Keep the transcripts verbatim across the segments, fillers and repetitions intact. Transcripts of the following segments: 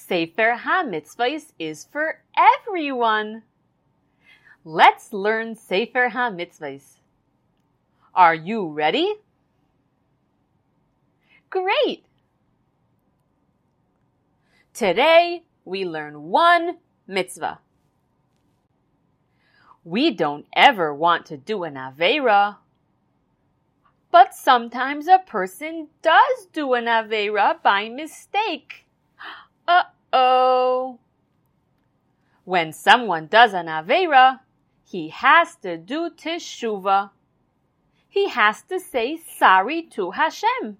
Sefer HaMitzvahs is for everyone. Let's learn Sefer HaMitzvahs. Are you ready? Great! Today, we learn one mitzvah. We don't ever want to do an Aveira, but sometimes a person does do an Aveira by mistake. Uh-oh! When someone does an Aveira, he has to do Teshuvah. He has to say sorry to Hashem.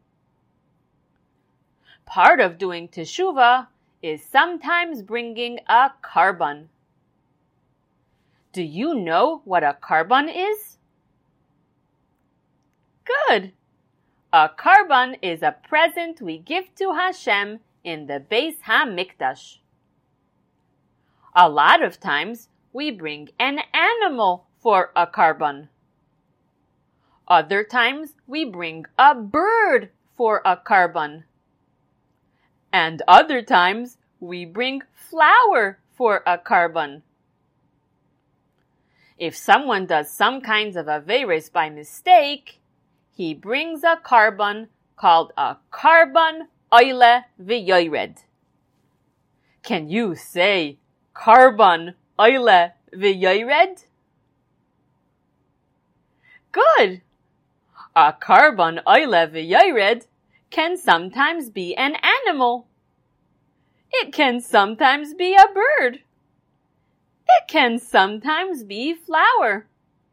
Part of doing Teshuvah is sometimes bringing a karban. Do you know what a karban is? Good! A karban is a present we give to Hashem in the Beis HaMikdash. A lot of times, we bring an animal for a karban. Other times, we bring a bird for a karban. And other times, we bring flour for a karban. If someone does some kinds of aveiros by mistake, he brings a karban called a karban oile v'yoyred. Can you say karban oile v'yoyred? Good! A karban oile v'yoyred can sometimes be an animal. It can sometimes be a bird. It can sometimes be flour.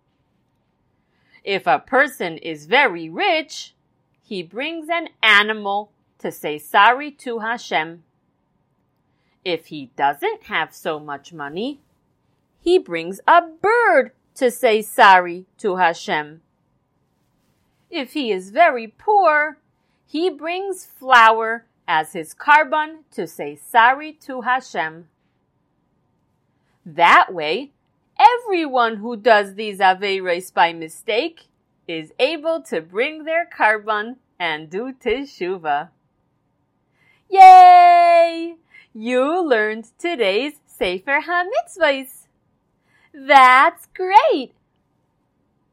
If a person is very rich, he brings an animal to say sorry to Hashem. If he doesn't have so much money, he brings a bird to say sorry to Hashem. If he is very poor, he brings flour as his karban to say sorry to Hashem. That way, everyone who does these aveiros by mistake is able to bring their karban and do teshuvah. Yay! You learned today's Sefer HaMitzvahs. That's great!